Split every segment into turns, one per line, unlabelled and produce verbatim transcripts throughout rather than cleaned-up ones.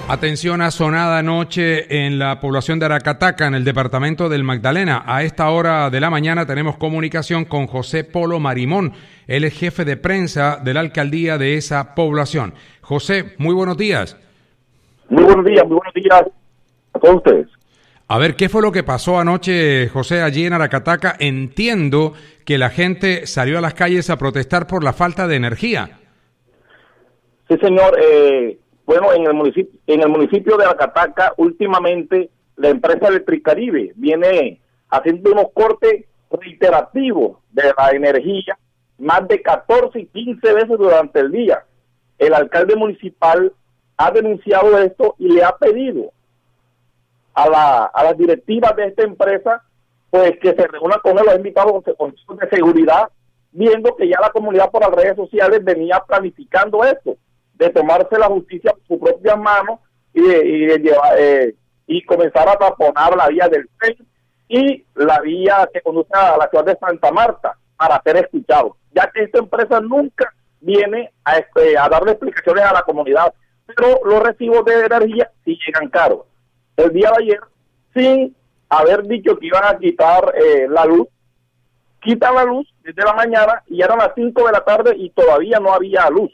Atención, a sonada anoche en la población de Aracataca, en el departamento del Magdalena. A esta hora de la mañana tenemos comunicación con José Polo Marimón. Él es jefe de prensa de la alcaldía de esa población. José, muy buenos días.
Muy buenos días, muy buenos días a todos ustedes.
A ver, ¿qué fue lo que pasó anoche, José, allí en Aracataca? Entiendo que la gente salió a las calles a protestar por la falta de energía.
Sí, señor. Eh... Bueno, en el municipio, en el municipio de Aracataca, últimamente la empresa Electricaribe viene haciendo unos cortes reiterativos de la energía, más de catorce y quince veces durante el día. El alcalde municipal ha denunciado esto y le ha pedido a la a las directivas de esta empresa pues que se reúnan con él, los invitados con consejos de seguridad, viendo que ya la comunidad por las redes sociales venía planificando esto, de tomarse la justicia por sus propias manos y de, y de llevar eh, y comenzar a taponar la vía del tren y la vía que conduce a la ciudad de Santa Marta para ser escuchados, ya que esta empresa nunca viene a, este, a darle explicaciones a la comunidad, pero los recibos de energía sí llegan caros. El día de ayer, sin haber dicho que iban a quitar eh, la luz, quitan la luz desde la mañana y eran las cinco de la tarde y todavía no había luz.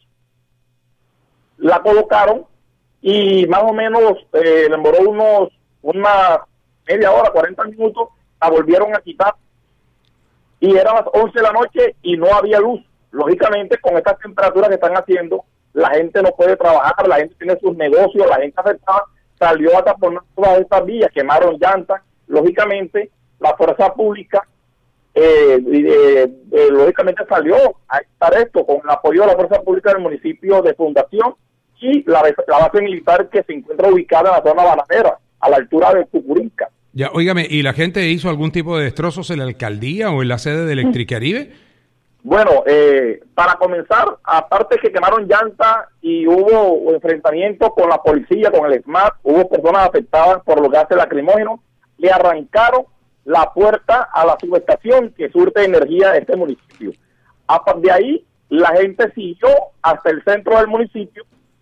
La colocaron y más o menos eh, demoró unos una media hora, cuarenta minutos, la volvieron a quitar y eran las once de la noche y no había luz. Lógicamente, con estas temperaturas que están haciendo, la gente no puede trabajar, la gente tiene sus negocios, la gente afectada salió a taponar todas estas vías, quemaron llantas. Lógicamente, la fuerza pública Eh, eh, eh, lógicamente salió a estar esto con el apoyo de la fuerza pública del municipio de Fundación y la, la base militar que se encuentra ubicada en la zona bananera, a la altura de Cucurinca.
Ya, óigame, ¿y la gente hizo algún tipo de destrozos en la alcaldía o en la sede de Electricaribe?
Bueno, eh, para comenzar, aparte que quemaron llantas y hubo enfrentamientos con la policía, con el SMAT, hubo personas afectadas por los gases lacrimógenos, le arrancaron la puerta a la subestación que surte energía de este municipio. A partir de ahí, la gente siguió hasta el centro del municipio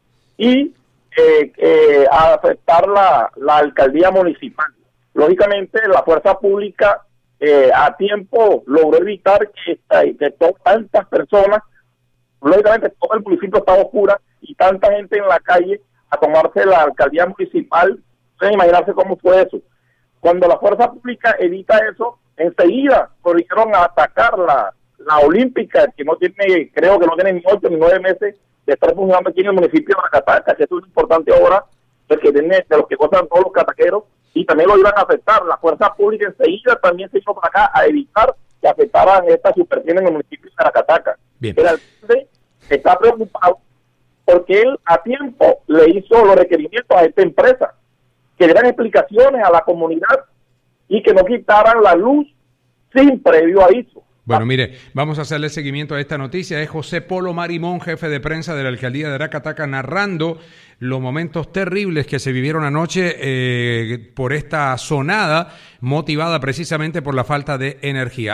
y eh, eh, a afectar la, la alcaldía municipal. Lógicamente, la fuerza pública eh, a tiempo logró evitar que, que to- tantas personas, lógicamente todo el municipio estaba oscura y tanta gente en la calle a tomarse la alcaldía municipal. Pueden imaginarse cómo fue eso. Cuando la fuerza pública evita eso, enseguida corrieron a atacar la, la Olímpica, que no tiene, creo que no tiene ni ocho ni nueve meses de estar funcionando aquí en el municipio de Aracataca, que es una importante obra de, que tiene, de los que gozan todos los cataqueros, y también lo iban a afectar. La fuerza pública enseguida también se hizo para acá a evitar que afectaran esta superficie en el municipio de Aracataca.
Bien.
El alcalde está preocupado porque él a tiempo le hizo los requerimientos a esta empresa, que dieran explicaciones a la comunidad y que no quitaran la luz sin previo aviso.
Bueno, mire, vamos a hacerle seguimiento a esta noticia. Es José Polo Marimón, jefe de prensa de la alcaldía de Aracataca, narrando los momentos terribles que se vivieron anoche eh, por esta sonada motivada precisamente por la falta de energía.